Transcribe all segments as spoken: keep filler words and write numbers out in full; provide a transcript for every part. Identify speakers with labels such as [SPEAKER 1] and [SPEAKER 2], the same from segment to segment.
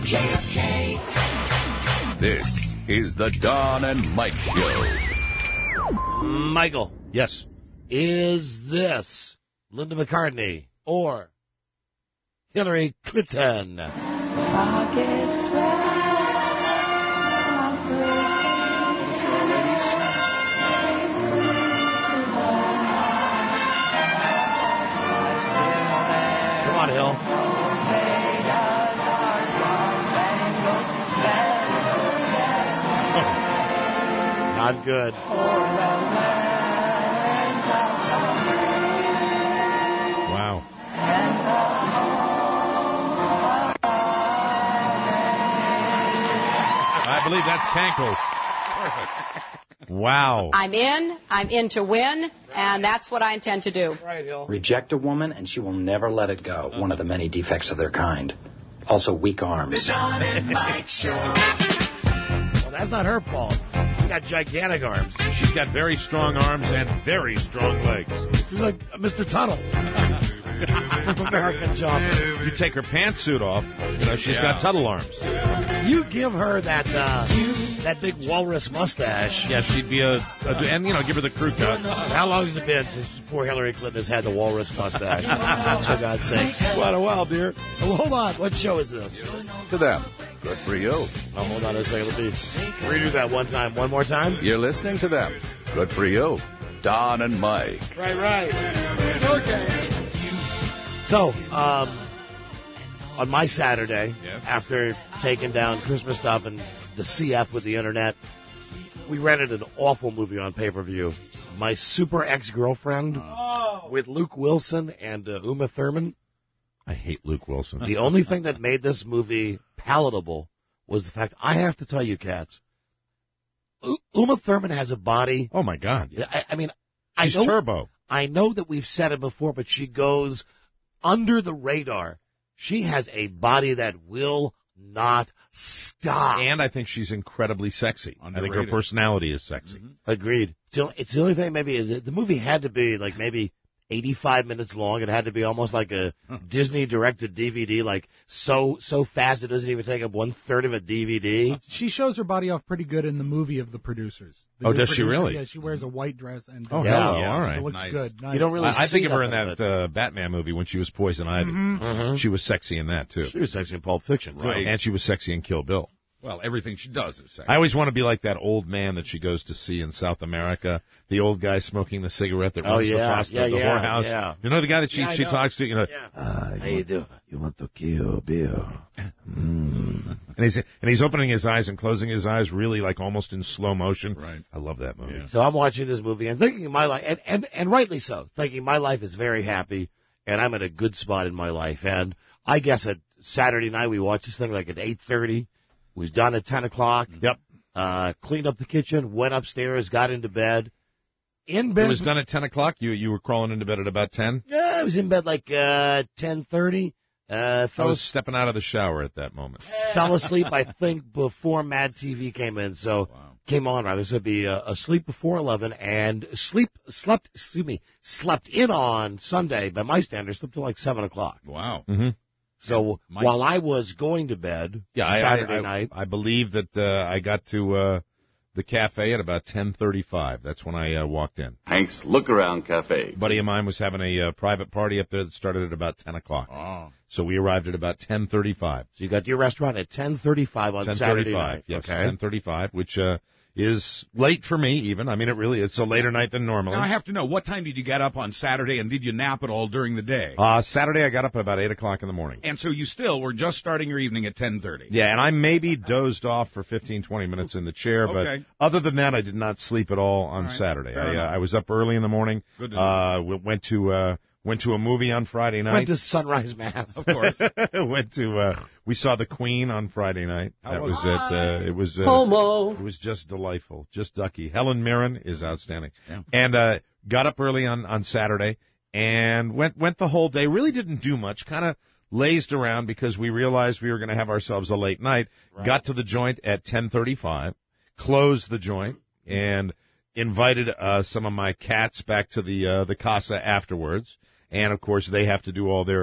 [SPEAKER 1] J F K.
[SPEAKER 2] This is the Don and Mike Show.
[SPEAKER 3] Michael.
[SPEAKER 4] Yes.
[SPEAKER 3] Is this Linda McCartney or Hillary Clinton?
[SPEAKER 5] Pockets
[SPEAKER 3] Come on, Hill. Not good.
[SPEAKER 4] Wow. I believe that's Cankles. Perfect. Wow.
[SPEAKER 6] I'm in. I'm in to win, and that's what I intend to do.
[SPEAKER 3] Right, Hill.
[SPEAKER 7] Reject a woman, and she will never let it go. One of the many defects of their kind. Also, weak arms.
[SPEAKER 1] The Don and Mike Show.
[SPEAKER 3] Well, that's not her fault. She got gigantic arms.
[SPEAKER 4] She's got very strong arms and very strong legs.
[SPEAKER 3] She's like Mister Tuttle from American Chopper.
[SPEAKER 4] You take her pantsuit off, you know, she's got Tuttle arms.
[SPEAKER 3] You give her that uh, that big walrus mustache.
[SPEAKER 4] Yeah, she'd be a, a, and, you know, give her the crew cut.
[SPEAKER 3] How long has it been since poor Hillary Clinton has had the walrus mustache? For God's sakes.
[SPEAKER 4] Quite a while, dear.
[SPEAKER 3] Well, hold on. What show is this?
[SPEAKER 2] To them, good for you.
[SPEAKER 3] Oh, hold on a second. Let me redo that one time. One more time.
[SPEAKER 2] You're listening to them. Good for you. Don and Mike.
[SPEAKER 3] Right, right. Okay. So, um, on my Saturday,
[SPEAKER 4] Yes.
[SPEAKER 3] after taking down Christmas stuff and the C F with the internet, we rented an awful movie on pay-per-view. My Super Ex-Girlfriend
[SPEAKER 4] Oh.
[SPEAKER 3] with Luke Wilson and uh, Uma Thurman.
[SPEAKER 4] I hate Luke Wilson.
[SPEAKER 3] The only thing that made this movie palatable was the fact, I have to tell you, cats, U- Uma Thurman has a body.
[SPEAKER 4] Oh, my God.
[SPEAKER 3] I, I mean, I
[SPEAKER 4] She's
[SPEAKER 3] know,
[SPEAKER 4] turbo.
[SPEAKER 3] I know that we've said it before, but she goes under the radar. She has a body that will not stop.
[SPEAKER 4] And I think she's incredibly sexy. I think her
[SPEAKER 8] Underrated.
[SPEAKER 4] personality is sexy.
[SPEAKER 3] Agreed. It's the, only, it's the only thing, maybe, the, the movie had to be like maybe eighty-five minutes long. It had to be almost like a Disney directed D V D, like so so fast it doesn't even take up one third of a D V D.
[SPEAKER 9] She shows her body off pretty good in the movie of The Producers. The
[SPEAKER 4] Oh,
[SPEAKER 9] new
[SPEAKER 4] does she
[SPEAKER 9] producer,
[SPEAKER 4] really?
[SPEAKER 9] Yeah, she wears a white dress and
[SPEAKER 4] Oh,
[SPEAKER 3] Yeah.
[SPEAKER 4] hello.
[SPEAKER 3] Yeah.
[SPEAKER 4] All
[SPEAKER 9] it
[SPEAKER 4] right.
[SPEAKER 9] looks
[SPEAKER 8] Nice.
[SPEAKER 9] good. Nice.
[SPEAKER 3] You don't really
[SPEAKER 4] I, I
[SPEAKER 3] see
[SPEAKER 4] think of her in
[SPEAKER 3] nothing,
[SPEAKER 4] that
[SPEAKER 3] but-
[SPEAKER 4] uh, Batman movie when she was Poison Ivy.
[SPEAKER 3] Mhm.
[SPEAKER 4] She was sexy in that, too.
[SPEAKER 3] She was sexy in Pulp Fiction. too.
[SPEAKER 8] Right.
[SPEAKER 4] And she was sexy in Kill Bill.
[SPEAKER 8] Well, everything she does is sexy.
[SPEAKER 4] I always want to be like that old man that she goes to see in South America, the old guy smoking the cigarette that
[SPEAKER 3] Oh,
[SPEAKER 4] runs
[SPEAKER 3] yeah.
[SPEAKER 4] across the,
[SPEAKER 3] Yeah,
[SPEAKER 4] the
[SPEAKER 3] yeah,
[SPEAKER 4] whorehouse.
[SPEAKER 3] yeah.
[SPEAKER 4] You know the guy that she
[SPEAKER 3] Yeah, I
[SPEAKER 4] she
[SPEAKER 3] know.
[SPEAKER 4] talks to. You know,
[SPEAKER 3] Yeah.
[SPEAKER 4] uh,
[SPEAKER 3] How you do?
[SPEAKER 4] you want to kill Bill? Mm. And he's and he's opening his eyes and closing his eyes, really like almost in slow motion.
[SPEAKER 8] Right.
[SPEAKER 4] I love that movie.
[SPEAKER 8] Yeah.
[SPEAKER 3] So I'm watching this movie and thinking my life, and, and, and rightly so, thinking my life is very happy, and I'm in a good spot in my life. And I guess at Saturday night we watched this thing like at eight thirty. Was done at ten o'clock.
[SPEAKER 4] Yep.
[SPEAKER 3] Uh, cleaned up the kitchen, went upstairs, got into bed. In bed.
[SPEAKER 4] It was done at ten o'clock. You you were crawling into bed at about ten.
[SPEAKER 3] Yeah, I was in bed like uh, ten thirty. Uh,
[SPEAKER 4] I
[SPEAKER 3] fell,
[SPEAKER 4] was stepping out of the shower at that moment.
[SPEAKER 3] fell asleep, I think, before Mad T V came in. So came on rather. So I'd be uh, asleep before eleven and sleep slept. Excuse me, slept in on Sunday by my standards. Slept till like seven o'clock.
[SPEAKER 8] Wow.
[SPEAKER 4] Mm-hmm.
[SPEAKER 3] So
[SPEAKER 8] Mike-
[SPEAKER 3] while I was going to bed
[SPEAKER 4] Yeah, I,
[SPEAKER 3] Saturday
[SPEAKER 4] I, I,
[SPEAKER 3] night,
[SPEAKER 4] I believe that uh, I got to uh, the cafe at about ten thirty-five. That's when I uh, walked in.
[SPEAKER 2] Hank's Look Around Cafe.
[SPEAKER 4] A buddy of mine was having a uh, private party up there that started at about ten o'clock.
[SPEAKER 8] Oh.
[SPEAKER 4] So we arrived at about ten thirty-five.
[SPEAKER 3] so you got to your restaurant at ten thirty-five on
[SPEAKER 4] ten
[SPEAKER 3] Saturday
[SPEAKER 4] thirty-five,
[SPEAKER 3] night.
[SPEAKER 4] yes,
[SPEAKER 3] Okay.
[SPEAKER 4] ten thirty-five, which uh, is late for me even. I mean, it really it's a later night than normally.
[SPEAKER 8] Now, I have to know, what time did you get up on Saturday, and did you nap at all during the day?
[SPEAKER 4] Uh, Saturday I got up at about eight o'clock in the morning.
[SPEAKER 8] And so you still were just starting your evening at ten thirty.
[SPEAKER 4] Yeah, and I maybe dozed off for fifteen, twenty minutes in the chair, but
[SPEAKER 8] Okay.
[SPEAKER 4] other than that, I did not sleep at all on
[SPEAKER 8] All right,
[SPEAKER 4] Saturday.
[SPEAKER 8] fair
[SPEAKER 4] I, uh,
[SPEAKER 8] enough.
[SPEAKER 4] I was up early in the morning.
[SPEAKER 8] Good to know.
[SPEAKER 4] Uh, we went to uh, went to a movie on Friday night.
[SPEAKER 3] Went to Sunrise Mass.
[SPEAKER 8] Of course.
[SPEAKER 4] went to uh, we saw The Queen on Friday night.
[SPEAKER 8] How
[SPEAKER 4] That
[SPEAKER 8] was
[SPEAKER 4] was it. Uh, it was uh,
[SPEAKER 6] Homo.
[SPEAKER 4] it was just delightful, just ducky. Helen Mirren is outstanding,
[SPEAKER 8] Yeah.
[SPEAKER 4] and uh, got up early on on Saturday and went went the whole day. Really didn't do much. Kind of lazed around because we realized we were going to have ourselves a late night.
[SPEAKER 3] Right.
[SPEAKER 4] Got to the joint at ten thirty-five, closed the joint, and invited uh, some of my cats back to the uh, the casa afterwards. And of course, they have to do all their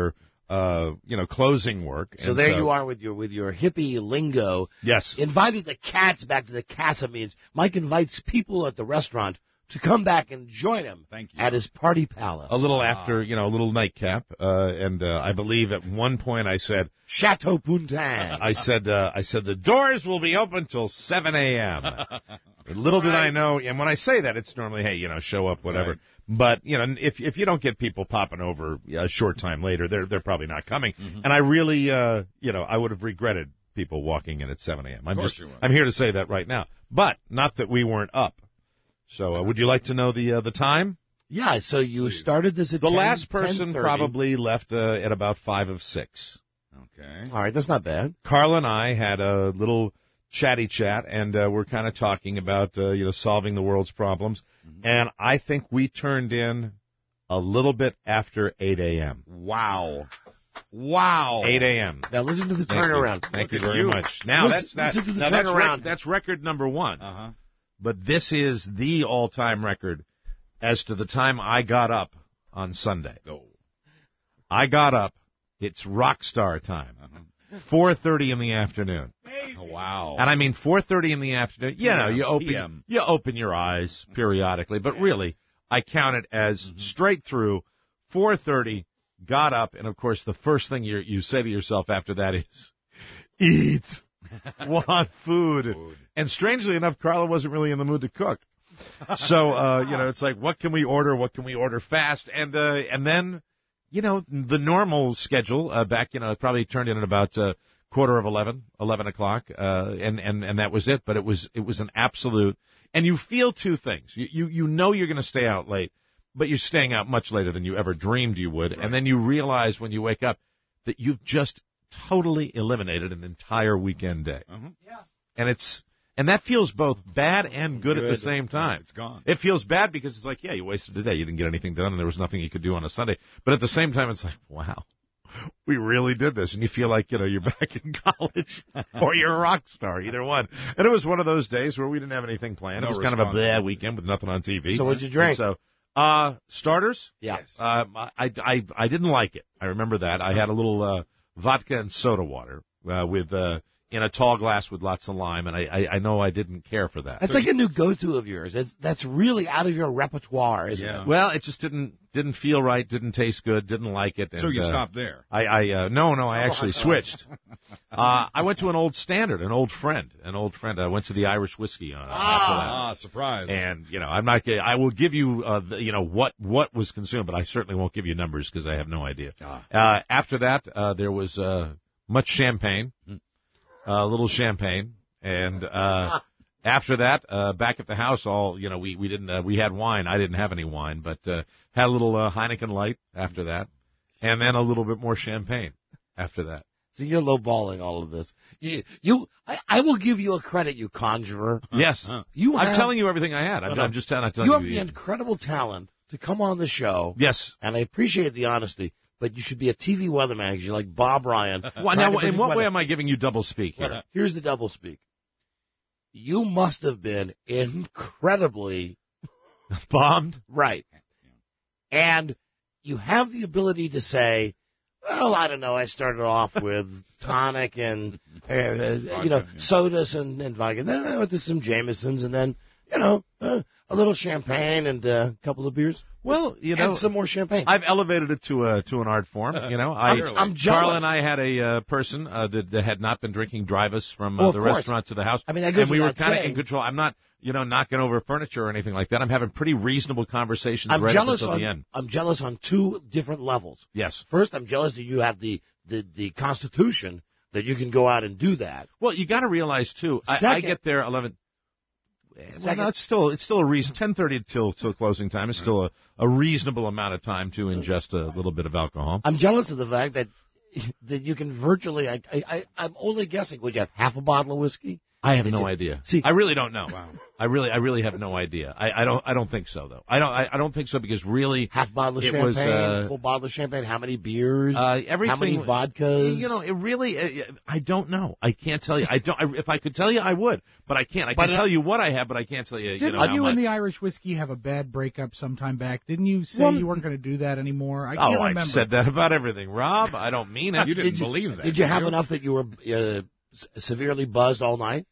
[SPEAKER 4] uh, you know, closing work.
[SPEAKER 3] So
[SPEAKER 4] And
[SPEAKER 3] there you are with your with your hippie lingo.
[SPEAKER 4] Yes.
[SPEAKER 3] Inviting the cats back to the casa means Mike invites people at the restaurant to come back and join him
[SPEAKER 8] Thank you.
[SPEAKER 3] at his party palace.
[SPEAKER 4] A little after, you know, a little nightcap, uh, and uh, I believe at one point I said,
[SPEAKER 3] Chateau Puntan.
[SPEAKER 4] I said, uh, I said the doors will be open till seven a.m. Little did I know, and when I say that, it's normally, hey, you know, show up, whatever.
[SPEAKER 8] Right.
[SPEAKER 4] But you know, if if you don't get people popping over a short time later, they're they're probably not coming.
[SPEAKER 8] Mm-hmm.
[SPEAKER 4] And I really, uh, you know, I would have regretted people walking in at seven a.m. I'm
[SPEAKER 8] Of course
[SPEAKER 4] just,
[SPEAKER 8] you would.
[SPEAKER 4] I'm here to say that right now, but not that we weren't up. So, uh, would you like to know the uh, the time?
[SPEAKER 3] Yeah, so you started this at
[SPEAKER 4] The
[SPEAKER 3] ten,
[SPEAKER 4] last person
[SPEAKER 3] ten thirty.
[SPEAKER 4] probably left uh, at about five of six.
[SPEAKER 8] Okay.
[SPEAKER 3] All right, that's not bad.
[SPEAKER 4] Carla and I had a little chatty chat, and uh, we're kind of talking about uh, you know solving the world's problems.
[SPEAKER 8] Mm-hmm.
[SPEAKER 4] And I think we turned in a little bit after eight a.m.
[SPEAKER 8] Wow. Wow.
[SPEAKER 4] eight a.m.
[SPEAKER 3] Now listen to the
[SPEAKER 4] Thank you.
[SPEAKER 3] turnaround.
[SPEAKER 4] Thank you
[SPEAKER 8] Look at
[SPEAKER 4] very
[SPEAKER 8] you.
[SPEAKER 4] much. Now
[SPEAKER 3] Listen-
[SPEAKER 4] that's
[SPEAKER 3] listen to
[SPEAKER 4] that.
[SPEAKER 3] the
[SPEAKER 4] Now that's,
[SPEAKER 3] turnaround.
[SPEAKER 4] rec- that's record number one.
[SPEAKER 8] Uh-huh.
[SPEAKER 4] But this is the all-time record as to the time I got up on Sunday.
[SPEAKER 8] Oh.
[SPEAKER 4] I got up. It's rock star time.
[SPEAKER 8] Uh-huh.
[SPEAKER 4] four thirty in the afternoon.
[SPEAKER 8] Oh, wow.
[SPEAKER 4] And I mean four thirty in the afternoon. You know, you open
[SPEAKER 8] P M.
[SPEAKER 4] you open your eyes periodically, but really I count it as
[SPEAKER 8] Mm-hmm.
[SPEAKER 4] straight through four thirty, got up, and of course the first thing you you say to yourself after that is eat. Want food.
[SPEAKER 8] Food.
[SPEAKER 4] And strangely enough, Carla wasn't really in the mood to cook. So, uh, you know, it's like, what can we order? What can we order fast? And, uh, and then, you know, the normal schedule, uh, back, you know, it probably turned in at about, uh, quarter of eleven, eleven o'clock, uh, and, and, and that was it. But it was, it was an absolute, and you feel two things. You, you, you know you're going to stay out late, but you're staying out much later than you ever dreamed you would.
[SPEAKER 8] Right.
[SPEAKER 4] And then you realize when you wake up that you've just totally eliminated an entire weekend day.
[SPEAKER 8] Uh-huh.
[SPEAKER 4] And it's, and that feels both bad and good, at the
[SPEAKER 8] Good.
[SPEAKER 4] same time.
[SPEAKER 8] It's gone.
[SPEAKER 4] It feels bad because it's like, yeah, you wasted a day. You didn't get anything done, and there was nothing you could do on a Sunday. But at the same time, it's like, wow, we really did this. And you feel like, you know, you're back in college or you're a rock star, either one. And it was one of those days where we didn't have anything planned.
[SPEAKER 8] No
[SPEAKER 4] it was kind of a bad
[SPEAKER 8] responsibility.
[SPEAKER 4] weekend with nothing on T V.
[SPEAKER 3] So what'd you drink?
[SPEAKER 4] And so, uh, starters?
[SPEAKER 3] Yeah.
[SPEAKER 8] Yes.
[SPEAKER 4] Uh, I, I, I didn't like it. I remember that. I had a little, uh, vodka and soda water, uh, with, uh, in a tall glass with lots of lime, and I, I, I know I didn't care for that.
[SPEAKER 3] That's like a new go-to of yours. It's, that's really out of your repertoire, isn't
[SPEAKER 8] Yeah.
[SPEAKER 3] it?
[SPEAKER 4] Well, it just didn't didn't feel right, didn't taste good, didn't like it.
[SPEAKER 8] So
[SPEAKER 4] and,
[SPEAKER 8] you
[SPEAKER 4] uh,
[SPEAKER 8] stopped there.
[SPEAKER 4] I, I uh, no, no, I actually switched. Uh, I went to an old standard, an old friend, an old friend. I went to the Irish whiskey uh, after that.
[SPEAKER 8] Ah, surprise.
[SPEAKER 4] And you know, I'm not. gonna- I will give you, uh, the, you know, what what was consumed, but I certainly won't give you numbers because I have no idea.
[SPEAKER 8] Ah.
[SPEAKER 4] Uh, after that, uh, there was uh, much champagne, a little champagne, and uh, after that, uh, back at the house, all you know, we we didn't uh, we had wine. I didn't have any wine, but uh, had a little uh, Heineken Light after that, and then a little bit more champagne after that.
[SPEAKER 3] So you're lowballing all of this. You, you, I, I will give you a credit, you conjurer.
[SPEAKER 4] Yes,
[SPEAKER 3] You
[SPEAKER 4] I'm
[SPEAKER 3] have,
[SPEAKER 4] telling you everything I had. I'm,
[SPEAKER 3] No, no.
[SPEAKER 4] I'm just telling, I'm telling
[SPEAKER 3] you
[SPEAKER 4] you.
[SPEAKER 3] have the
[SPEAKER 4] the-
[SPEAKER 3] incredible talent to come on the show,
[SPEAKER 4] yes.
[SPEAKER 3] and I appreciate the honesty, but you should be a T V weatherman because you're like Bob Ryan.
[SPEAKER 4] Well,
[SPEAKER 3] trying
[SPEAKER 4] now,
[SPEAKER 3] to
[SPEAKER 4] in
[SPEAKER 3] predict
[SPEAKER 4] what way
[SPEAKER 3] weather.
[SPEAKER 4] am I giving you double speak here?
[SPEAKER 3] Well, here's the double speak. You must have been incredibly
[SPEAKER 4] Bombed?
[SPEAKER 3] right. And you have the ability to say, well, I don't know, I started off with tonic and, uh, uh, you know, sodas and, and vodka. Then I went to some Jamesons and then, you know, uh, a little champagne and uh, a couple of beers.
[SPEAKER 4] Well, you know,
[SPEAKER 3] and some more champagne.
[SPEAKER 4] I've elevated it to a to an art form. You know, I
[SPEAKER 3] I'm, I'm jealous.
[SPEAKER 4] Carl and I had a uh, person uh, that, that had not been drinking drive us from uh,
[SPEAKER 3] Well, of
[SPEAKER 4] the
[SPEAKER 3] course.
[SPEAKER 4] restaurant to the house.
[SPEAKER 3] I mean, that goes
[SPEAKER 4] and we were
[SPEAKER 3] without
[SPEAKER 4] kind of
[SPEAKER 3] saying.
[SPEAKER 4] in control. I'm not, you know, knocking over furniture or anything like that. I'm having pretty reasonable conversations
[SPEAKER 3] I'm
[SPEAKER 4] right up
[SPEAKER 3] jealous
[SPEAKER 4] until
[SPEAKER 3] on,
[SPEAKER 4] the end.
[SPEAKER 3] I'm jealous on two different levels.
[SPEAKER 4] Yes.
[SPEAKER 3] First, I'm jealous that you have the, the, the constitution that you can go out and do that.
[SPEAKER 4] Well, you got to realize too. I, I
[SPEAKER 3] Second-
[SPEAKER 4] get there eleven. Well,
[SPEAKER 3] Second-
[SPEAKER 4] no, it's still it's still a reason. Ten thirty till till closing time is still a, a reasonable amount of time to ingest a little bit of alcohol.
[SPEAKER 3] I'm jealous of the fact that that you can virtually. I, I, I'm only guessing. Would you have half a bottle of whiskey?
[SPEAKER 4] I have
[SPEAKER 3] Did
[SPEAKER 4] no
[SPEAKER 3] you-
[SPEAKER 4] idea.
[SPEAKER 3] See-
[SPEAKER 4] I really don't know. Wow. I really, I really have no idea. I, I don't, I don't think so though. I don't, I, I don't think so because really,
[SPEAKER 3] Half bottle of
[SPEAKER 4] it
[SPEAKER 3] champagne,
[SPEAKER 4] was, uh,
[SPEAKER 3] full bottle of champagne. How many beers?
[SPEAKER 4] Uh, everything.
[SPEAKER 3] How many vodkas?
[SPEAKER 4] You know, it really. Uh, I don't know. I can't tell you. I don't. I, if I could tell you, I would, but I can't. I
[SPEAKER 3] But,
[SPEAKER 4] can
[SPEAKER 3] uh,
[SPEAKER 4] tell you what I have, but I can't tell you.
[SPEAKER 9] Didn't
[SPEAKER 4] you know, how
[SPEAKER 9] you
[SPEAKER 4] much.
[SPEAKER 9] and the Irish whiskey have a bad breakup sometime back? Didn't you say
[SPEAKER 4] Well,
[SPEAKER 9] you weren't going to do that anymore? I
[SPEAKER 4] Oh,
[SPEAKER 9] can't
[SPEAKER 4] I've
[SPEAKER 9] remember.
[SPEAKER 4] said that about everything, Rob. I don't mean it.
[SPEAKER 8] You didn't
[SPEAKER 3] Did you-
[SPEAKER 8] believe that.
[SPEAKER 3] Did you
[SPEAKER 8] did
[SPEAKER 3] have enough that you were uh, s- severely buzzed all night?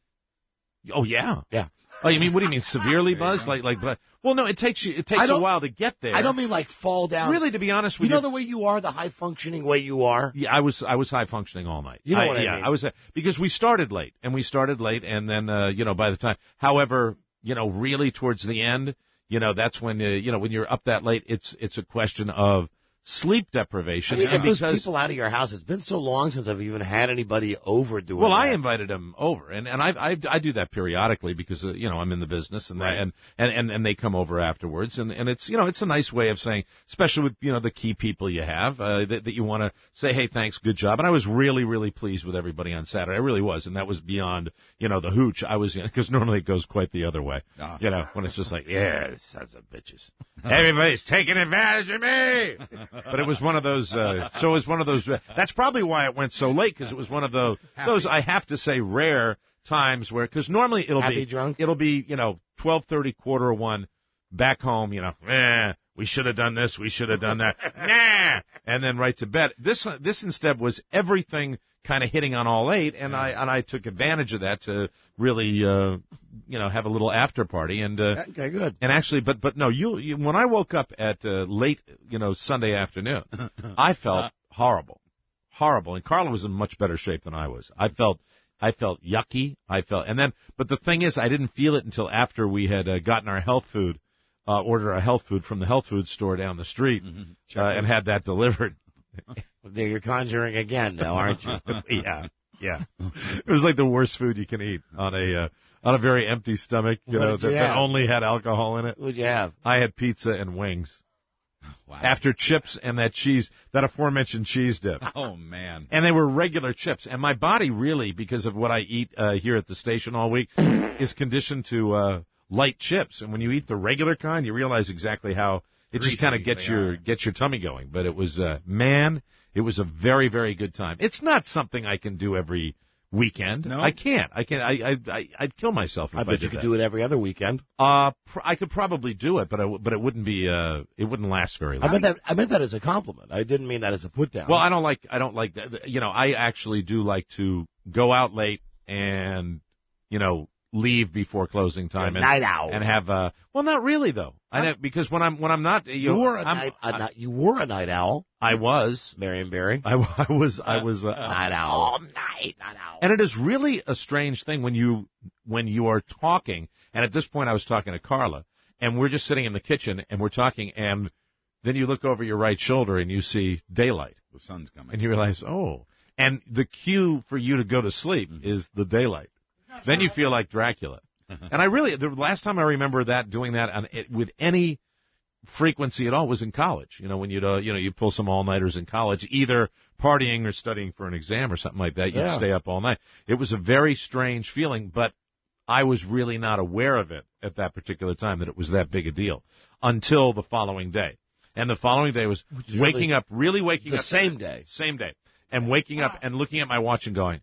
[SPEAKER 4] Oh yeah.
[SPEAKER 3] Yeah.
[SPEAKER 4] Oh, you mean what do you mean severely buzzed? Like like. but- Well, no. It takes you. It takes
[SPEAKER 3] I
[SPEAKER 4] a
[SPEAKER 3] don't-
[SPEAKER 4] while to get there.
[SPEAKER 3] I don't mean like fall down.
[SPEAKER 4] Really, to be honest
[SPEAKER 3] You
[SPEAKER 4] with
[SPEAKER 3] know
[SPEAKER 4] you.
[SPEAKER 3] the way you are, the high functioning way you are.
[SPEAKER 4] Yeah, I was I was high functioning all night.
[SPEAKER 3] You know what I
[SPEAKER 4] yeah,
[SPEAKER 3] mean.
[SPEAKER 4] I was uh, because we started late and we started late and then uh, you know by the time, however, you know really towards the end, you know that's when uh, you know when you're up that late, it's it's a question of sleep
[SPEAKER 3] I
[SPEAKER 4] deprivation
[SPEAKER 3] mean,
[SPEAKER 4] and
[SPEAKER 3] get those
[SPEAKER 4] because
[SPEAKER 3] people out of your house. It's been so long since I've even had anybody over doing
[SPEAKER 4] well,
[SPEAKER 3] that.
[SPEAKER 4] I invited them over, and and I I, I do that periodically because uh, you know I'm in the business, and,
[SPEAKER 3] Right.
[SPEAKER 4] and and and and they come over afterwards, and and it's you know it's a nice way of saying, especially with you know the key people you have uh, that that you want to say, hey, thanks, good job, and I was really really pleased with everybody on Saturday, I really was, and that was beyond you know the hooch. I was because normally it goes quite the other way,
[SPEAKER 8] Ah.
[SPEAKER 4] you know when it's just like, yeah, sons of bitches, everybody's taking advantage of me, but it was one of those. Uh, so it was one of those. Uh, that's probably why it went so late because it was one of those. Those I have to say rare times where because normally it'll
[SPEAKER 3] Happy
[SPEAKER 4] be
[SPEAKER 3] drunk?
[SPEAKER 4] It'll be you know twelve thirty, quarter of one, back home. You know, eh, we should have done this, we should have done that, nah, and then right to bed. This this instead was everything kind of hitting on all eight, and I and I took advantage of that to really uh, you know have a little after party and. Uh,
[SPEAKER 3] Okay, good.
[SPEAKER 4] And actually, but but no, you, you when I woke up at uh, late, you know, Sunday afternoon, I felt horrible, horrible. And Carla was in much better shape than I was. I felt, I felt yucky. I felt, and then, but the thing is, I didn't feel it until after we had uh, gotten our health food, uh, ordered our health food from the health food store down the street, uh, and had that delivered.
[SPEAKER 3] There, you're conjuring again now, aren't you?
[SPEAKER 4] yeah, yeah. It was like the worst food you can eat on a. Uh, on a very empty stomach, you
[SPEAKER 3] What
[SPEAKER 4] know,
[SPEAKER 3] did you
[SPEAKER 4] that, that
[SPEAKER 3] have?
[SPEAKER 4] only had alcohol in it.
[SPEAKER 3] What'd you have?
[SPEAKER 4] I had pizza and wings.
[SPEAKER 8] Wow.
[SPEAKER 4] After chips and that cheese, that aforementioned cheese dip.
[SPEAKER 8] Oh man.
[SPEAKER 4] And they were regular chips. And my body really, because of what I eat uh, here at the station all week, is conditioned to uh, light chips. And when you eat the regular kind, you realize exactly how it just
[SPEAKER 8] Greasy
[SPEAKER 4] kind of gets
[SPEAKER 8] they
[SPEAKER 4] your
[SPEAKER 8] are.
[SPEAKER 4] gets your tummy going. But it was, uh, man, it was a very, very good time. It's not something I can do every weekend.
[SPEAKER 8] No?
[SPEAKER 4] I can't. I can't. I, I, I I'd kill myself if
[SPEAKER 3] I
[SPEAKER 4] I,
[SPEAKER 3] bet
[SPEAKER 4] did
[SPEAKER 3] you could
[SPEAKER 4] that.
[SPEAKER 3] do it every other weekend.
[SPEAKER 4] Uh, pr- I could probably do it, but I w- but it wouldn't be. Uh, it wouldn't last very
[SPEAKER 3] I
[SPEAKER 4] long.
[SPEAKER 3] meant that. I meant that as a compliment. I didn't mean that as a put down.
[SPEAKER 4] Well, I don't like. I don't like. that. You know, I actually do like to go out late and you know leave before closing time
[SPEAKER 3] You're a
[SPEAKER 4] and
[SPEAKER 3] night owl.
[SPEAKER 4] and have. Uh, well, not really though. I know, because when I'm when I'm not. You,
[SPEAKER 3] you
[SPEAKER 4] know,
[SPEAKER 3] were a
[SPEAKER 4] I'm,
[SPEAKER 3] night. A
[SPEAKER 4] I,
[SPEAKER 3] night. You were a night owl,
[SPEAKER 4] I was.
[SPEAKER 3] Marion Barry.
[SPEAKER 4] I, I was. I was. Uh,
[SPEAKER 3] Night owl. All night. Night owl.
[SPEAKER 4] And it is really a strange thing when you when you are talking. And at this point, I was talking to Carla, and we're just sitting in the kitchen, and we're talking, and then you look over your right shoulder, and you see daylight,
[SPEAKER 8] The sun's coming.
[SPEAKER 4] and you realize, oh. And the cue for you to go to sleep
[SPEAKER 8] Mm-hmm.
[SPEAKER 4] is the daylight. Then you feel like Dracula. And I really, the last time I remember that doing that on it, with any frequency at all was in college. You know, when you'd, uh, you know, you pull some all-nighters in college, either partying or studying for an exam or something like that. You'd
[SPEAKER 3] Yeah.
[SPEAKER 4] stay up all night. It was a very strange feeling, but I was really not aware of it at that particular time, that it was that big a deal until the following day. And the following day was
[SPEAKER 3] is
[SPEAKER 4] waking
[SPEAKER 3] really
[SPEAKER 4] up, really waking
[SPEAKER 3] the
[SPEAKER 4] up.
[SPEAKER 3] same day.
[SPEAKER 4] Same day. And waking up and looking at my watch and going,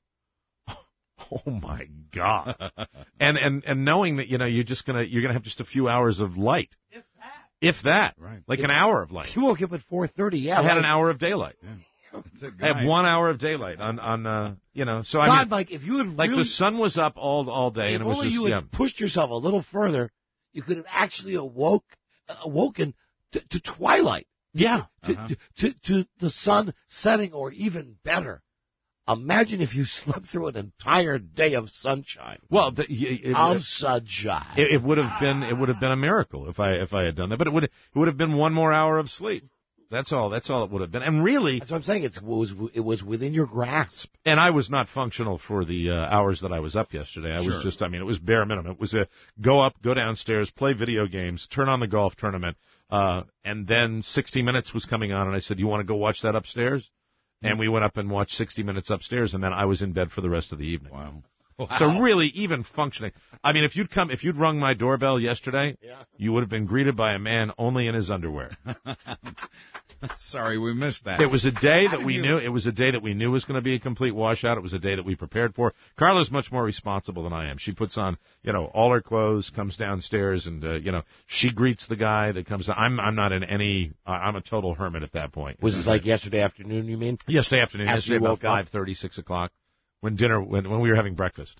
[SPEAKER 4] oh my God. and, and, and knowing that, you know, you're just gonna, you're gonna have just a few hours of light. If that. If that.
[SPEAKER 8] Right.
[SPEAKER 4] Like an hour of light.
[SPEAKER 3] You woke up at four thirty. Yeah.
[SPEAKER 4] I had
[SPEAKER 3] right.
[SPEAKER 4] an hour of daylight.
[SPEAKER 8] That's a
[SPEAKER 4] I
[SPEAKER 8] guy.
[SPEAKER 4] have one hour of daylight on, on, uh, you know, so I
[SPEAKER 3] God,
[SPEAKER 4] mean,
[SPEAKER 3] Mike, if you had
[SPEAKER 4] like
[SPEAKER 3] really,
[SPEAKER 4] the sun was up all, all day
[SPEAKER 3] if
[SPEAKER 4] and it was
[SPEAKER 3] only
[SPEAKER 4] just,
[SPEAKER 3] you had
[SPEAKER 4] yeah.
[SPEAKER 3] pushed yourself a little further, you could have actually awoke, uh, awoken to, to twilight.
[SPEAKER 4] Yeah.
[SPEAKER 3] To,
[SPEAKER 8] Uh-huh.
[SPEAKER 3] to, to, to the sun setting, or even better. Imagine if you slept through an entire day of sunshine.
[SPEAKER 4] Well, the, it, it,
[SPEAKER 3] Of sunshine.
[SPEAKER 4] it, it would have been, it would have been a miracle if I, if I had done that, but it would, it would have been one more hour of sleep. That's all, that's all it would have been. And really,
[SPEAKER 3] That's what I'm saying. It's, it was it was within your grasp.
[SPEAKER 4] and I was not functional for the uh, hours that I was up yesterday. I was
[SPEAKER 8] Sure.
[SPEAKER 4] just, I mean, it was bare minimum. It was a go up, go downstairs, play video games, turn on the golf tournament, uh, and then sixty minutes was coming on, and I said, "You want to go watch that upstairs?" And we went up and watched sixty minutes upstairs, and then I was in bed for the rest of the evening.
[SPEAKER 8] Wow. Wow.
[SPEAKER 4] So really, even functioning. I mean, if you'd come, if you'd rung my doorbell yesterday,
[SPEAKER 3] Yeah.
[SPEAKER 4] you would have been greeted by a man only in his underwear.
[SPEAKER 8] Sorry, we missed that.
[SPEAKER 4] It was a day that
[SPEAKER 8] did
[SPEAKER 4] we
[SPEAKER 8] you-
[SPEAKER 4] knew. It was a day that we knew was going to be a complete washout. It was a day that we prepared for. Carla's much more responsible than I am. She puts on, you know, all her clothes, comes downstairs, and uh, you know, she greets the guy that comes. I'm I'm not in any. Uh, I'm a total hermit at that point.
[SPEAKER 3] Was this like yesterday afternoon, you mean?
[SPEAKER 4] Yesterday afternoon,
[SPEAKER 3] After
[SPEAKER 4] yesterday
[SPEAKER 3] you
[SPEAKER 4] about
[SPEAKER 3] woke up?
[SPEAKER 4] five thirty, six o'clock, when dinner, when when we were having breakfast.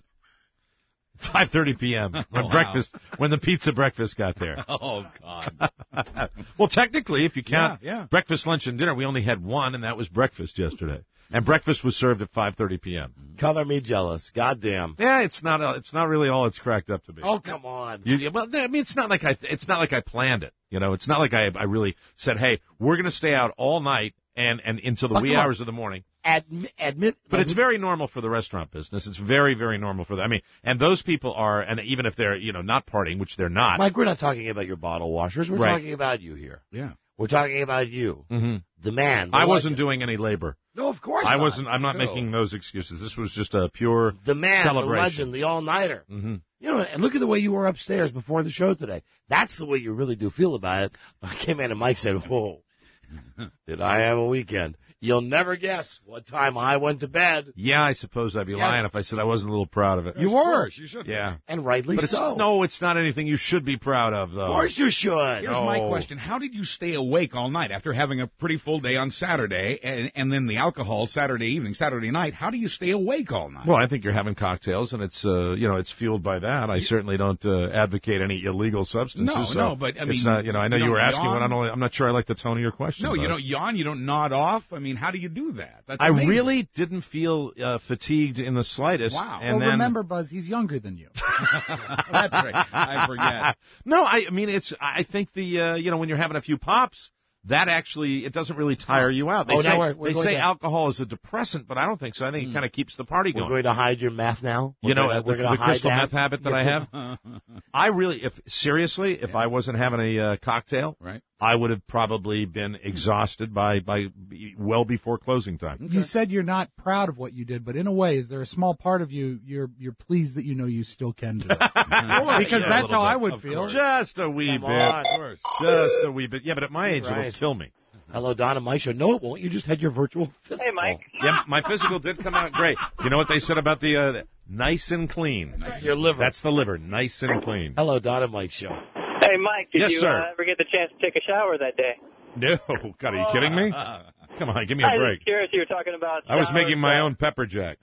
[SPEAKER 4] five thirty p.m. when
[SPEAKER 8] Wow.
[SPEAKER 4] breakfast, when the pizza breakfast got there.
[SPEAKER 8] Oh, God.
[SPEAKER 4] Well, technically, if you count
[SPEAKER 8] Yeah, yeah.
[SPEAKER 4] breakfast, lunch, and dinner, we only had one, and that was breakfast yesterday. And breakfast was served at five thirty p.m.
[SPEAKER 3] Color me jealous. Goddamn.
[SPEAKER 4] Yeah, it's not. Uh, it's not really all it's cracked up to be.
[SPEAKER 3] Oh, come on.
[SPEAKER 4] You, you- well, I mean, it's not like I. It's not like I planned it. You know, it's not like I. I really said, "Hey, we're going to stay out all night and and into the
[SPEAKER 3] But
[SPEAKER 4] wee
[SPEAKER 3] come on.
[SPEAKER 4] hours of the morning."
[SPEAKER 3] Admit, admit.
[SPEAKER 4] But it's very normal for the restaurant business. It's very, very normal for them. I mean, and those people are, and even if they're, you know, not partying, which they're not.
[SPEAKER 3] Mike, we're not talking about your bottle washers. We're
[SPEAKER 4] Right.
[SPEAKER 3] talking about you here.
[SPEAKER 8] Yeah.
[SPEAKER 3] We're talking about you,
[SPEAKER 4] hmm
[SPEAKER 3] the man. the
[SPEAKER 4] I wasn't
[SPEAKER 3] legend.
[SPEAKER 4] doing any labor.
[SPEAKER 3] No, of course
[SPEAKER 4] I
[SPEAKER 3] not.
[SPEAKER 4] wasn't. I'm not
[SPEAKER 3] Still.
[SPEAKER 4] making those excuses. This was just a pure
[SPEAKER 3] The man,
[SPEAKER 4] celebration.
[SPEAKER 3] the legend, the all-nighter.
[SPEAKER 4] hmm
[SPEAKER 3] You know, and look at the way you were upstairs before the show today. That's the way you really do feel about it. I came in and Mike said, whoa, did I have a weekend? You'll never guess what time I went to bed.
[SPEAKER 4] Yeah, I suppose I'd be
[SPEAKER 3] Yeah.
[SPEAKER 4] lying if I said I wasn't a little proud of it.
[SPEAKER 3] You
[SPEAKER 8] Of
[SPEAKER 3] were.
[SPEAKER 8] course, you should.
[SPEAKER 4] Yeah,
[SPEAKER 3] And rightly
[SPEAKER 4] but it's,
[SPEAKER 3] so.
[SPEAKER 4] no, it's not anything you should be proud of, though.
[SPEAKER 3] Of course you should.
[SPEAKER 8] Here's my
[SPEAKER 4] No.
[SPEAKER 8] question. How did you stay awake all night after having a pretty full day on Saturday and, and then the alcohol Saturday evening, Saturday night? How do you stay awake all night?
[SPEAKER 4] Well, I think you're having cocktails, and it's uh, you know, it's fueled by that. I certainly don't uh, advocate any illegal substances.
[SPEAKER 8] No,
[SPEAKER 4] so
[SPEAKER 8] no, but, I
[SPEAKER 4] it's
[SPEAKER 8] mean,
[SPEAKER 4] not, you know, I know
[SPEAKER 8] you
[SPEAKER 4] you, were
[SPEAKER 8] don't
[SPEAKER 4] asking,
[SPEAKER 8] yawn?
[SPEAKER 4] but I don't, I'm not sure I like the tone of your question.
[SPEAKER 8] no, you
[SPEAKER 4] Buzz.
[SPEAKER 8] don't yawn, you don't nod off. I mean, how do you do that? That's
[SPEAKER 4] I
[SPEAKER 8] amazing.
[SPEAKER 4] really didn't feel uh, fatigued in the slightest.
[SPEAKER 8] Wow.
[SPEAKER 4] And
[SPEAKER 9] well,
[SPEAKER 4] then,
[SPEAKER 9] remember, Buzz, he's younger than you.
[SPEAKER 8] That's right. I forget.
[SPEAKER 4] No, I, I mean, it's. I think the uh, you know, when you're having a few pops, that actually it doesn't really tire you out. They
[SPEAKER 3] Oh,
[SPEAKER 4] say
[SPEAKER 3] now we're- we're
[SPEAKER 4] they
[SPEAKER 3] going
[SPEAKER 4] say
[SPEAKER 3] to-
[SPEAKER 4] alcohol is a depressant, but I don't think so. I think it kind of keeps the party
[SPEAKER 3] We're
[SPEAKER 4] going.
[SPEAKER 3] going to hide your meth now. We're
[SPEAKER 4] You know,
[SPEAKER 3] gonna,
[SPEAKER 4] the,
[SPEAKER 3] we're going
[SPEAKER 4] the
[SPEAKER 3] to hide
[SPEAKER 4] crystal
[SPEAKER 3] that.
[SPEAKER 4] meth habit that I have. I really, if seriously, if I wasn't having a uh, cocktail,
[SPEAKER 8] Right.
[SPEAKER 4] I would have probably been exhausted by by well before closing time.
[SPEAKER 9] You said you're not proud of what you did, but in a way, is there a small part of you you're you're pleased that you know you still can do it? Because
[SPEAKER 4] Yeah, a
[SPEAKER 9] that's
[SPEAKER 4] little
[SPEAKER 9] how I
[SPEAKER 4] bit,
[SPEAKER 9] would
[SPEAKER 4] of
[SPEAKER 9] feel.
[SPEAKER 4] course. Just a wee
[SPEAKER 3] Come
[SPEAKER 4] bit.
[SPEAKER 3] on.
[SPEAKER 4] Just a wee bit. Yeah, but at my age, it'll
[SPEAKER 3] Right.
[SPEAKER 4] kill me.
[SPEAKER 3] Hello, Don and Mike show. No, it won't. You just had your virtual physical.
[SPEAKER 10] Hey, Mike.
[SPEAKER 4] Yeah, my physical did come out great. You know what they said about the uh, nice and clean?
[SPEAKER 3] That's your liver.
[SPEAKER 4] That's the liver, nice and clean.
[SPEAKER 3] Hello, Don and Mike show.
[SPEAKER 10] Hey, Mike, did
[SPEAKER 4] Yes,
[SPEAKER 10] you
[SPEAKER 4] sir.
[SPEAKER 10] Uh, ever get the chance to take a shower that day?
[SPEAKER 4] No, God, are you kidding me? Come on, give me a
[SPEAKER 10] I was
[SPEAKER 4] break.
[SPEAKER 10] just curious. You were talking about.
[SPEAKER 4] I was
[SPEAKER 10] showers,
[SPEAKER 4] making my
[SPEAKER 10] uh,
[SPEAKER 4] own pepper jack.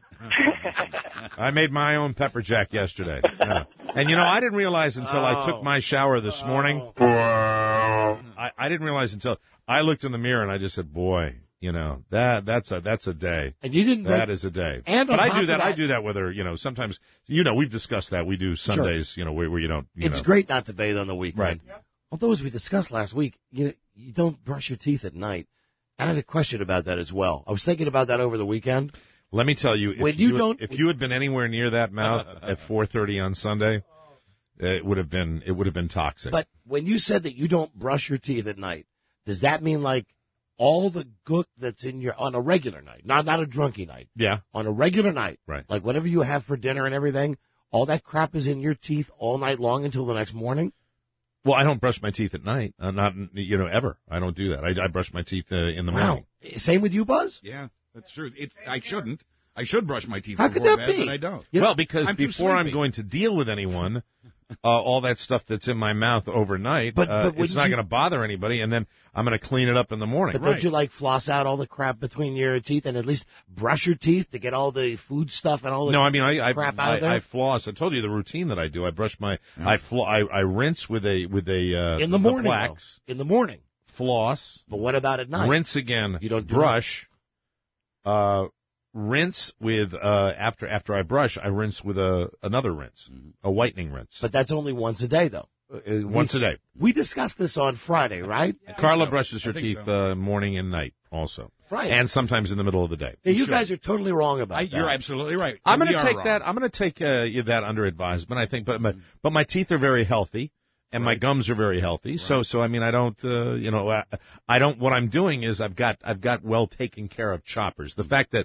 [SPEAKER 4] I made my own pepper jack yesterday. Yeah. And you know, I didn't realize until I took my shower this morning. I, I didn't realize until I looked in the mirror and I just said, "Boy, you know that that's a that's a day.
[SPEAKER 3] And you didn't.
[SPEAKER 4] That
[SPEAKER 3] break-
[SPEAKER 4] is a day."
[SPEAKER 3] And on
[SPEAKER 4] but I
[SPEAKER 3] top
[SPEAKER 4] do
[SPEAKER 3] of
[SPEAKER 4] that, I
[SPEAKER 3] that-
[SPEAKER 4] do that. Whether you know, sometimes you know, we've discussed that. We do Sundays, you know, where, where you don't. You
[SPEAKER 3] It's
[SPEAKER 4] know.
[SPEAKER 3] great not to bathe on the weekend.
[SPEAKER 4] Right.
[SPEAKER 3] Although, as we discussed last week, you you don't brush your teeth at night. I had a question about that as well. I was thinking about that over the weekend.
[SPEAKER 4] Let me tell you, if
[SPEAKER 3] When you
[SPEAKER 4] you,
[SPEAKER 3] don't-
[SPEAKER 4] if you had been anywhere near that mouth at four thirty on Sunday, it would have been it would have been toxic.
[SPEAKER 3] But when you said that you don't brush your teeth at night, does that mean like all the gook that's in your on a regular night, not not a drunky night,
[SPEAKER 4] yeah,
[SPEAKER 3] on a regular night,
[SPEAKER 4] right.
[SPEAKER 3] like whatever you have for dinner and everything, all that crap is in your teeth all night long until the next morning?
[SPEAKER 4] Well, I don't brush my teeth at night. Uh, not you know ever. I don't do that. I, I brush my teeth uh, in the
[SPEAKER 3] Wow.
[SPEAKER 4] morning.
[SPEAKER 3] Same with you, Buzz?
[SPEAKER 8] Yeah, that's true. It's I shouldn't. I should brush my teeth
[SPEAKER 3] How could
[SPEAKER 8] before
[SPEAKER 3] that
[SPEAKER 8] bed,
[SPEAKER 3] be?
[SPEAKER 8] but I don't.
[SPEAKER 3] You know,
[SPEAKER 4] well, because
[SPEAKER 8] I'm too
[SPEAKER 4] before I'm
[SPEAKER 8] sleepy.
[SPEAKER 4] going to deal with anyone, uh, all that stuff that's in my mouth overnight,
[SPEAKER 3] But-
[SPEAKER 4] uh,
[SPEAKER 3] but
[SPEAKER 4] it's
[SPEAKER 3] wouldn't
[SPEAKER 4] not
[SPEAKER 3] you-
[SPEAKER 4] going to bother anybody, and then I'm going to clean it up in the morning.
[SPEAKER 3] But don't you like floss out all the crap between your teeth and at least brush your teeth to get all the food stuff and all the
[SPEAKER 4] No, I mean I I,
[SPEAKER 3] crap out
[SPEAKER 4] I,
[SPEAKER 3] of there?
[SPEAKER 4] I floss. I told you the routine that I do. I brush my I, flo- I I rinse with a with a uh,
[SPEAKER 3] in the morning?
[SPEAKER 4] plaques,
[SPEAKER 3] though. In the morning.
[SPEAKER 4] floss,
[SPEAKER 3] But what about at night?
[SPEAKER 4] rinse again,
[SPEAKER 3] You don't do
[SPEAKER 4] brush, uh, rinse with uh after after I brush, I rinse with a another rinse, a whitening rinse.
[SPEAKER 3] But that's only once a day, though. Uh, uh,
[SPEAKER 4] once
[SPEAKER 3] we,
[SPEAKER 4] a day.
[SPEAKER 3] We discussed this on Friday, right?
[SPEAKER 4] Carla
[SPEAKER 8] so.
[SPEAKER 4] brushes her
[SPEAKER 8] I think
[SPEAKER 4] teeth
[SPEAKER 8] so.
[SPEAKER 4] uh, morning and night also,
[SPEAKER 3] Right.
[SPEAKER 4] and sometimes in the middle of the day.
[SPEAKER 3] Now, you
[SPEAKER 8] Sure.
[SPEAKER 3] guys are totally wrong about
[SPEAKER 8] I,
[SPEAKER 3] that.
[SPEAKER 8] you're absolutely right.
[SPEAKER 4] I'm
[SPEAKER 8] We
[SPEAKER 4] going to
[SPEAKER 8] are
[SPEAKER 4] take
[SPEAKER 8] wrong.
[SPEAKER 4] that. I'm going to take uh, you- that under advisement. I think, but but, but my teeth are very healthy, and my gums are very healthy. So so I mean, I don't, uh, you know, I, I don't. What I'm doing is I've got I've got well taken care of choppers. The fact that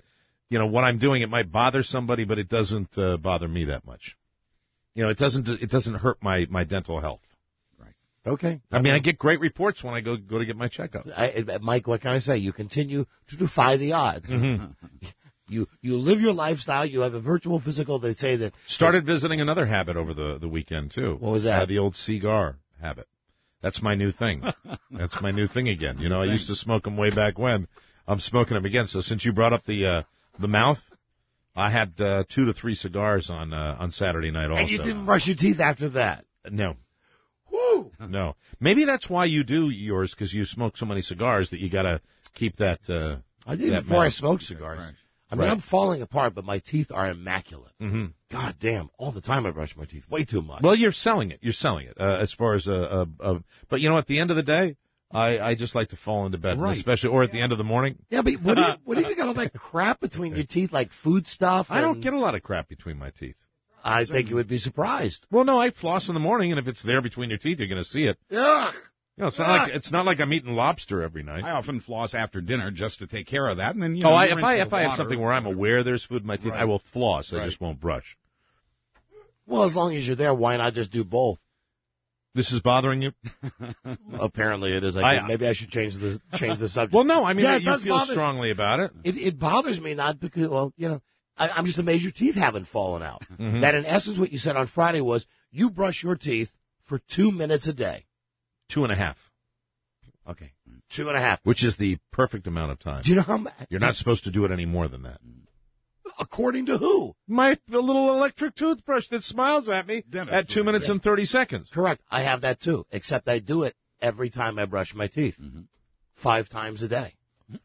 [SPEAKER 4] you know, what I'm doing, it might bother somebody, but it doesn't uh, bother me that much. You know, it doesn't it doesn't hurt my, my dental health.
[SPEAKER 3] Okay.
[SPEAKER 4] I mean, I get great reports when I go go to get my checkup.
[SPEAKER 3] I, Mike, what can I say? You continue to defy the odds.
[SPEAKER 4] Mm-hmm.
[SPEAKER 3] You you live your lifestyle. You have a virtual physical. They say that.
[SPEAKER 4] Started visiting another habit over the, the weekend, too.
[SPEAKER 3] What was that?
[SPEAKER 4] Uh, the old cigar habit. That's my new thing. That's my new thing again. You know, I used to smoke them way back when. I'm smoking them again. So since you brought up the uh, the mouth, I had uh, two to three cigars on uh, on Saturday night also.
[SPEAKER 3] And you didn't brush your teeth after that?
[SPEAKER 4] No.
[SPEAKER 3] Woo!
[SPEAKER 4] No. Maybe that's why you do yours, because you smoke so many cigars that you got to keep that. Uh,
[SPEAKER 3] I did
[SPEAKER 4] that
[SPEAKER 3] before I
[SPEAKER 4] mouth.
[SPEAKER 3] smoked cigars.
[SPEAKER 8] Right.
[SPEAKER 3] I mean,
[SPEAKER 4] Right.
[SPEAKER 3] I'm falling apart, but my teeth are immaculate.
[SPEAKER 4] Mm-hmm.
[SPEAKER 3] God damn! All the time I brush my teeth, way too much.
[SPEAKER 4] Well, you're selling it. You're selling it uh, as far as a, a, a. But you know, at the end of the day, I, I just like to fall into bed,
[SPEAKER 8] Right.
[SPEAKER 4] especially or at the end of the morning.
[SPEAKER 3] yeah, but what do you, what do you got all that crap between your teeth, like food stuff?
[SPEAKER 4] I don't
[SPEAKER 3] and-
[SPEAKER 4] get a lot of crap between my teeth.
[SPEAKER 3] I think you would be surprised.
[SPEAKER 4] Well, no, I floss in the morning, and if it's there between your teeth, you're going to see it.
[SPEAKER 3] Ugh.
[SPEAKER 4] You know, it's not like it's not like I'm eating lobster every night.
[SPEAKER 8] I often floss after dinner just to take care of that, and then you know.
[SPEAKER 4] oh, I,
[SPEAKER 8] you
[SPEAKER 4] if
[SPEAKER 8] rinse
[SPEAKER 4] I
[SPEAKER 8] with
[SPEAKER 4] if I have
[SPEAKER 8] water.
[SPEAKER 4] something where I'm aware there's food in my teeth,
[SPEAKER 8] Right.
[SPEAKER 4] I will floss. I
[SPEAKER 8] Right.
[SPEAKER 4] just won't brush.
[SPEAKER 3] Well, as long as you're there, why not just do both?
[SPEAKER 4] This is bothering you?
[SPEAKER 3] Apparently, it is. I
[SPEAKER 4] I-
[SPEAKER 3] think maybe I should change the change the subject.
[SPEAKER 4] Well, no, I mean
[SPEAKER 3] Yeah, it
[SPEAKER 4] you
[SPEAKER 3] does
[SPEAKER 4] feel
[SPEAKER 3] bother-
[SPEAKER 4] strongly about it.
[SPEAKER 3] It, it bothers me not because, well, you know, I, I'm just amazed your teeth haven't fallen out.
[SPEAKER 4] Mhm.
[SPEAKER 3] That, in essence, what you said on Friday was you brush your teeth for two minutes a day.
[SPEAKER 4] Two and a half,
[SPEAKER 3] Okay, two and a half.
[SPEAKER 4] which is the perfect amount of time.
[SPEAKER 3] Do you know how? ma-
[SPEAKER 4] You're not supposed to do it any more than that.
[SPEAKER 3] According to who?
[SPEAKER 4] My little electric toothbrush that smiles at me
[SPEAKER 8] Dennis,
[SPEAKER 4] at two minutes
[SPEAKER 3] yes.
[SPEAKER 4] and thirty seconds.
[SPEAKER 3] Correct. I have that too. Except I do it every time I brush my teeth,
[SPEAKER 8] Mhm.
[SPEAKER 3] five times a day.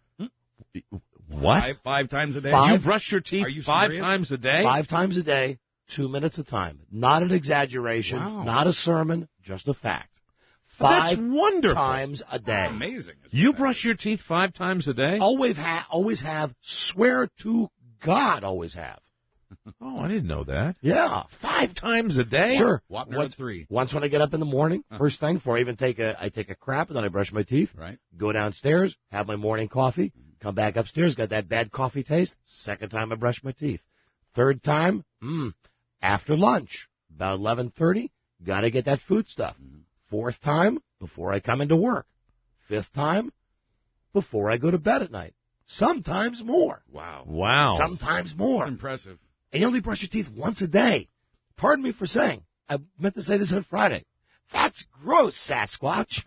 [SPEAKER 4] What?
[SPEAKER 8] Five, five times a day.
[SPEAKER 3] Five.
[SPEAKER 4] You brush your teeth
[SPEAKER 8] Are you
[SPEAKER 4] five
[SPEAKER 8] serious?
[SPEAKER 4] times a day?
[SPEAKER 3] Five times a day, two minutes a time. Not an exaggeration.
[SPEAKER 8] Wow.
[SPEAKER 3] Not a sermon. Just a fact.
[SPEAKER 4] That's
[SPEAKER 3] Five
[SPEAKER 4] wonderful.
[SPEAKER 3] times a day.
[SPEAKER 8] Amazing.
[SPEAKER 4] You brush your teeth five times a day?
[SPEAKER 3] Always ha- always have. Swear to God, always have.
[SPEAKER 4] Oh, I didn't know that.
[SPEAKER 3] Yeah.
[SPEAKER 4] Five times a day?
[SPEAKER 3] Sure.
[SPEAKER 8] Wapner
[SPEAKER 3] Once,
[SPEAKER 8] at three.
[SPEAKER 3] once when I get up in the morning, first thing, before I even take a, I take a crap and then I brush my teeth.
[SPEAKER 8] Right.
[SPEAKER 3] Go downstairs, have my morning coffee, come back upstairs, got that bad coffee taste. Second time I brush my teeth. Third time, mm, after lunch, about eleven thirty, gotta get that food stuff. Fourth time, before I come into work. Fifth time, before I go to bed at night. Sometimes more.
[SPEAKER 8] Wow.
[SPEAKER 4] Wow.
[SPEAKER 3] Sometimes more.
[SPEAKER 8] Impressive.
[SPEAKER 3] And you only brush your teeth once a day. Pardon me for saying. I meant to say this on Friday. That's gross, Sasquatch.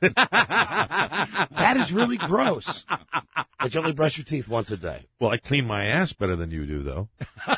[SPEAKER 3] That is really gross. That you only brush your teeth once a day.
[SPEAKER 4] Well, I clean my ass better than you do, though.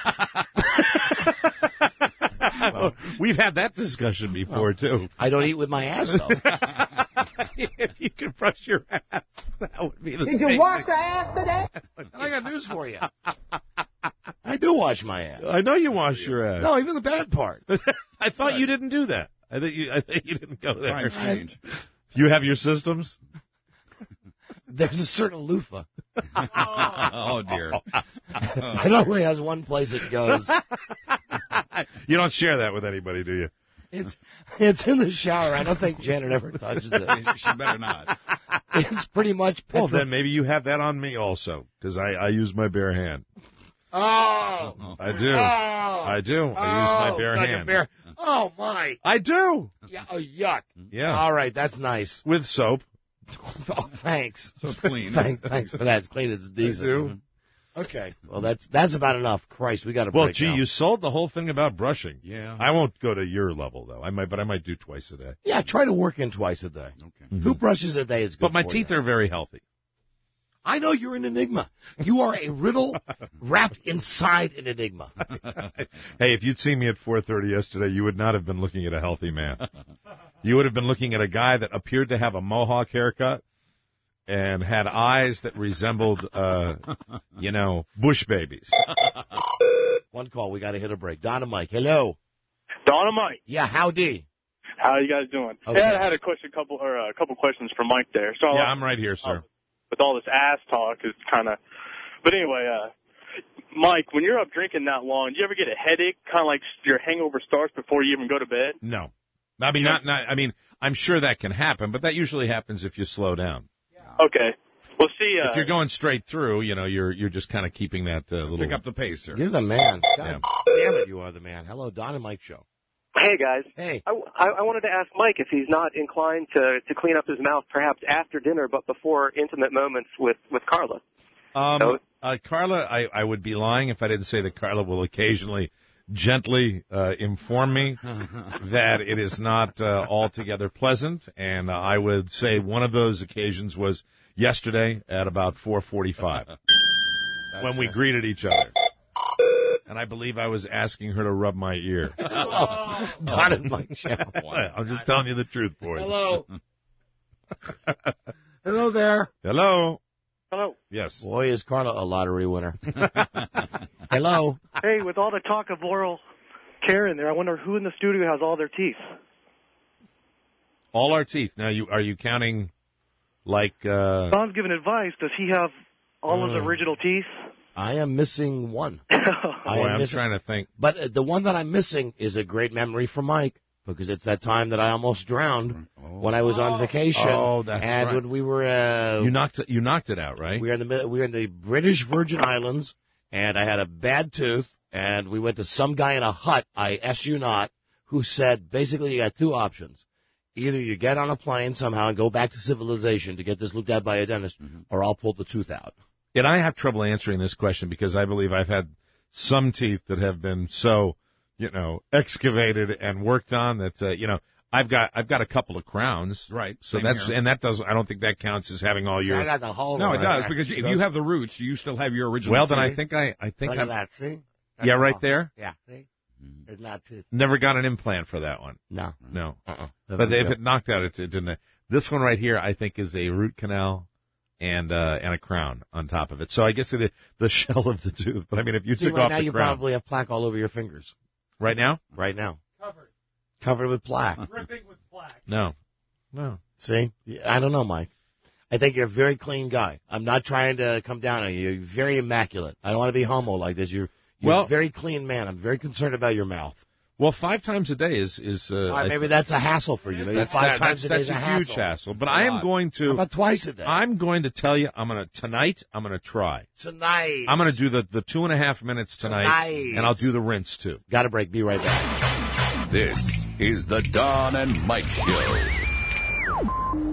[SPEAKER 4] We've had that discussion before, too.
[SPEAKER 3] I don't eat with my ass, though.
[SPEAKER 4] If you could brush your ass, that would be the
[SPEAKER 1] Did
[SPEAKER 4] same
[SPEAKER 1] you wash
[SPEAKER 4] thing.
[SPEAKER 1] your ass today?
[SPEAKER 3] And I got news for you. I do wash my ass.
[SPEAKER 4] I know you wash your ass.
[SPEAKER 3] No, even the bad part.
[SPEAKER 4] I thought you didn't do that. I think you, I think you didn't go there.
[SPEAKER 8] Crime strange.
[SPEAKER 4] You have your systems?
[SPEAKER 3] There's a certain loofah.
[SPEAKER 8] Oh, dear.
[SPEAKER 3] It only has one place it goes.
[SPEAKER 4] You don't share that with anybody, do you?
[SPEAKER 3] It's it's in the shower. I don't think Janet ever touches it.
[SPEAKER 8] She better not.
[SPEAKER 3] It's pretty much
[SPEAKER 4] Well,
[SPEAKER 3] petro-
[SPEAKER 4] then maybe you have that on me also, because I, I use my bare hand.
[SPEAKER 3] Oh.
[SPEAKER 4] I do.
[SPEAKER 3] Oh.
[SPEAKER 4] I do. I use my
[SPEAKER 3] Oh,
[SPEAKER 4] bare
[SPEAKER 3] like a
[SPEAKER 4] hand.
[SPEAKER 3] bear. Oh, my.
[SPEAKER 4] I do.
[SPEAKER 3] Yeah, oh, yuck.
[SPEAKER 4] Yeah.
[SPEAKER 3] All right, that's nice.
[SPEAKER 4] With soap.
[SPEAKER 3] Oh, thanks.
[SPEAKER 8] So it's clean.
[SPEAKER 3] Thanks, thanks for that. It's clean. It's decent.
[SPEAKER 4] do.
[SPEAKER 3] Okay. Well, that's that's about enough. Christ, we got to
[SPEAKER 4] Well,
[SPEAKER 3] break
[SPEAKER 4] gee,
[SPEAKER 3] down.
[SPEAKER 4] you sold the whole thing about brushing.
[SPEAKER 8] Yeah.
[SPEAKER 4] I won't go to your level though. I might, but I might do twice a day.
[SPEAKER 3] Yeah, try to work in twice a day.
[SPEAKER 8] Okay.
[SPEAKER 3] Two brushes a day is good
[SPEAKER 4] But my
[SPEAKER 3] for
[SPEAKER 4] teeth
[SPEAKER 3] you.
[SPEAKER 4] are very healthy.
[SPEAKER 3] I know you're an enigma. You are a riddle wrapped inside an enigma.
[SPEAKER 4] Hey, if you'd seen me at four thirty yesterday, you would not have been looking at a healthy man. You would have been looking at a guy that appeared to have a mohawk haircut and had eyes that resembled, uh, you know, bush babies.
[SPEAKER 3] One call. We got to hit a break. Don and Mike. Hello.
[SPEAKER 10] Don and Mike,
[SPEAKER 3] Yeah, howdy.
[SPEAKER 10] how are you guys doing?
[SPEAKER 3] Okay.
[SPEAKER 10] Yeah, I had a question, couple or a couple questions for Mike there. So
[SPEAKER 4] Yeah, I'm right here, sir.
[SPEAKER 10] with all this ass talk is kind of, but anyway, uh, Mike, when you're up drinking that long, do you ever get a headache? Kind of like your hangover starts before you even go to bed.
[SPEAKER 4] No. I mean, not, not, I mean, I'm sure that can happen, but that usually happens if you slow down.
[SPEAKER 10] Okay. Well, see, uh,
[SPEAKER 4] if you're going straight through, you know, you're you're just kind of keeping that uh, little.
[SPEAKER 8] Pick up the pace, sir.
[SPEAKER 3] You're the man. God
[SPEAKER 4] Yeah.
[SPEAKER 3] damn it, you are the man. Hello, Don and Mike Show.
[SPEAKER 11] Hey, guys.
[SPEAKER 3] Hey.
[SPEAKER 11] I, I, I wanted to ask Mike if he's not inclined to, to clean up his mouth perhaps after dinner, but before intimate moments with, with Carla.
[SPEAKER 4] Um,
[SPEAKER 11] So-
[SPEAKER 4] uh, Carla, I, I would be lying if I didn't say that Carla will occasionally gently uh, inform me that it is not uh, altogether pleasant, and uh, I would say one of those occasions was yesterday at about four forty-five when we greeted each other. And I believe I was asking her to rub my ear.
[SPEAKER 3] Oh, Don and Mike Show.
[SPEAKER 4] I'm just telling you the truth, boys.
[SPEAKER 3] Hello. Hello there.
[SPEAKER 4] Hello.
[SPEAKER 11] Hello.
[SPEAKER 4] Yes.
[SPEAKER 3] Boy, is Carla a lottery winner. Hello.
[SPEAKER 12] Hey, with all the talk of oral care in there, I wonder who in the studio has all their teeth.
[SPEAKER 4] All our teeth. Now, you are you counting like... Uh,
[SPEAKER 12] Don's giving advice. Does he have all his
[SPEAKER 3] Mm.
[SPEAKER 12] original teeth?
[SPEAKER 3] I am missing one. I
[SPEAKER 4] boy,
[SPEAKER 3] am
[SPEAKER 4] I'm
[SPEAKER 3] missing,
[SPEAKER 4] trying to think.
[SPEAKER 3] But uh, the one that I'm missing is a great memory for Mike, because it's that time that I almost drowned when I was on vacation.
[SPEAKER 4] Oh, that's
[SPEAKER 3] and
[SPEAKER 4] right.
[SPEAKER 3] when we were... Uh,
[SPEAKER 4] You knocked it, you knocked it out, right?
[SPEAKER 3] We were in the mid- we were in the British Virgin Islands, and I had a bad tooth, and we went to some guy in a hut, I S you not, who said, basically you got two options. Either you get on a plane somehow and go back to civilization to get this looked at by a dentist,
[SPEAKER 4] Mm-hmm.
[SPEAKER 3] or I'll pull the tooth out.
[SPEAKER 4] And I have trouble answering this question because I believe I've had some teeth that have been so, you know, excavated and worked on that, uh, you know, I've got I've got a couple of crowns,
[SPEAKER 8] right?
[SPEAKER 4] So
[SPEAKER 8] Same
[SPEAKER 4] that's
[SPEAKER 8] here.
[SPEAKER 4] and that does I don't think that counts as having all your.
[SPEAKER 3] I got the whole.
[SPEAKER 8] No, it
[SPEAKER 3] right
[SPEAKER 8] does
[SPEAKER 3] there.
[SPEAKER 8] because if you have the roots, you still have your original.
[SPEAKER 4] Well, then I
[SPEAKER 8] teeth.
[SPEAKER 4] think I I think
[SPEAKER 3] Look
[SPEAKER 4] I'm,
[SPEAKER 3] at that, see?
[SPEAKER 4] yeah,
[SPEAKER 3] That's
[SPEAKER 4] right
[SPEAKER 3] all.
[SPEAKER 4] there.
[SPEAKER 3] Yeah, see? There's not tooth.
[SPEAKER 4] Never got an implant for that one.
[SPEAKER 3] No.
[SPEAKER 4] No.
[SPEAKER 3] Uh-uh.
[SPEAKER 4] But if it knocked out, it, it didn't. This one right here, I think, is a root canal and uh, and a crown on top of it. So I guess it, the shell of the tooth. But I mean, if you
[SPEAKER 3] See,
[SPEAKER 4] took
[SPEAKER 3] right
[SPEAKER 4] off
[SPEAKER 3] now
[SPEAKER 4] the
[SPEAKER 3] you
[SPEAKER 4] crown,
[SPEAKER 3] probably have plaque all over your fingers.
[SPEAKER 4] right now,
[SPEAKER 3] Right now. Covered. Covered with plaque.
[SPEAKER 12] Dripping with plaque.
[SPEAKER 4] no, no.
[SPEAKER 3] See? I don't know, Mike. I think you're a very clean guy. I'm not trying to come down on you. You're very immaculate. I don't want to be homo like this. You're, you're
[SPEAKER 4] Well-
[SPEAKER 3] a very clean man. I'm very concerned about your mouth.
[SPEAKER 4] Well, five times a day is is. Uh,
[SPEAKER 3] All right,
[SPEAKER 4] I-
[SPEAKER 3] maybe that's a hassle for you. Maybe
[SPEAKER 4] that's
[SPEAKER 3] five
[SPEAKER 4] that-
[SPEAKER 3] times a day
[SPEAKER 4] that's,
[SPEAKER 3] is a
[SPEAKER 4] that's
[SPEAKER 3] hassle.
[SPEAKER 4] huge hassle. But I am going
[SPEAKER 3] How
[SPEAKER 4] to.
[SPEAKER 3] about twice a day?
[SPEAKER 4] I'm going to tell you. I'm going to tonight. I'm going to try.
[SPEAKER 3] Tonight.
[SPEAKER 4] I'm going to do the the two and a half minutes tonight,
[SPEAKER 3] Tonight.
[SPEAKER 4] and I'll do the rinse too.
[SPEAKER 3] Got to break. Be right back.
[SPEAKER 2] This is the Don and Mike Show.